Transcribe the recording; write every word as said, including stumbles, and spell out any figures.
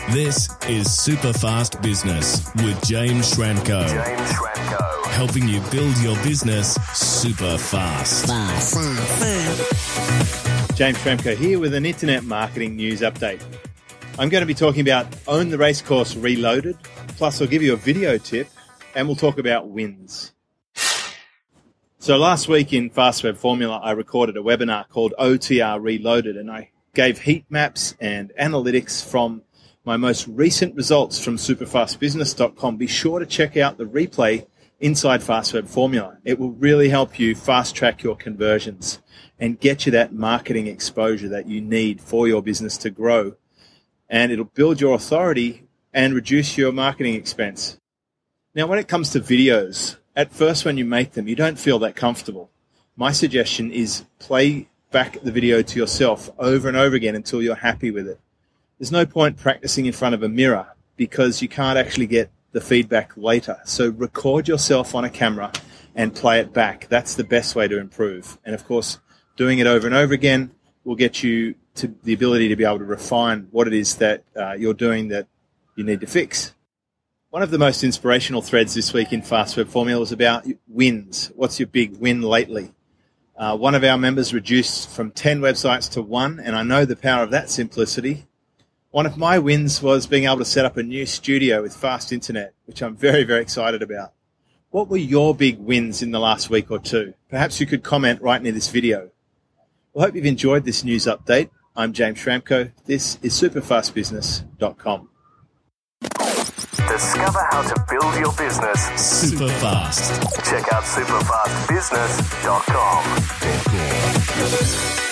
This is Superfast Business with James Schramko. James Schramko. Helping you build your business super fast. Fast. Fast. James Schramko here with an internet marketing news update. I'm going to be talking about Own the Racecourse Reloaded, plus I'll give you a video tip, and we'll talk about wins. So last week in Fast Web Formula, I recorded a webinar called O T R Reloaded, and I gave heat maps and analytics from my most recent results from superfast business dot com. Be sure to check out the replay inside Fast Web Formula. It will really help you fast track your conversions and get you that marketing exposure that you need for your business to grow. And it'll build your authority and reduce your marketing expense. Now, when it comes to videos, at first when you make them, you don't feel that comfortable. My suggestion is play back the video to yourself over and over again until you're happy with it. There's no point practicing in front of a mirror because you can't actually get the feedback later. So record yourself on a camera and play it back. That's the best way to improve. And of course, doing it over and over again will get you to the ability to be able to refine what it is that uh, you're doing that you need to fix. One of the most inspirational threads this week in Fast Web Formula was about wins. What's your big win lately? Uh, one of our members reduced from ten websites to one, and I know the power of that simplicity. One of my wins was being able to set up a new studio with fast internet, which I'm very, very excited about. What were your big wins in the last week or two? Perhaps you could comment right near this video. Well, I hope you've enjoyed this news update. I'm James Schramko. This is superfast business dot com. Discover how to build your business super fast. Check out superfast business dot com.